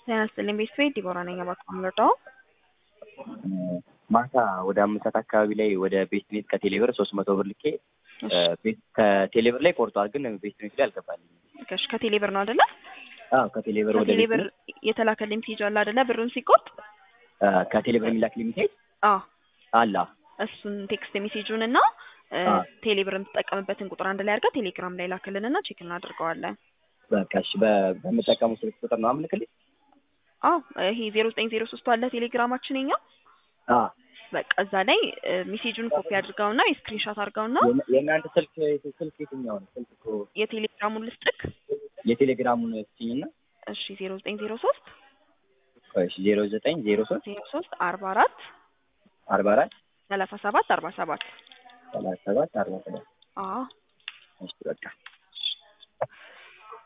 ተነስተልኝ ቤት ዲቦራ ነኝ አባካምለታው ማታ ወደ 5 ሰዓት አካባቢ ላይ ወደ ቤትኔት ከቴሌብር 300 ብር ልኬ ከቴሌብር ላይ ቆርጧል፣ ግን ቤትኔት ላይ አልገባልኝ። እሺ ከቴሌብር ነው አይደለ? አዎ ከቴሌብር ወደ ቴሌብር የተላከልኝ ሜሴጅ አለ አይደለ? ብሩን ሲቆርጥ ከቴሌብር የሚላክልኝ ሜሴጅ አላ እሱን ቴክስት ሜሴጁን እና ቴሌብር የምትጠቀምበትን ቁጥር አንድ ላይ አድርጋ ቴሌግራም ላይ ላክልንና ቼክ እናደርገዋለን። በቃ እሺ በመጠቀሙ ስልክ ቁጥር ነው አምልክልኝ። ይሄ 0903 አለ ቴሌግራማችን የኛ በቃ እዛ ላይ ሜሴጁን ኮፒ አድርጋውና ስክሪንሾት አድርጋውና የእናንተ ስልክ የትኛው ነው? ስልክ እኮ የቴሌግራሙን ልስጥክ። የቴሌግራሙን እስኪኝና እሺ 0903 እሺ 0903 44 44 37 47 37 47 አዎ እሺ በቃ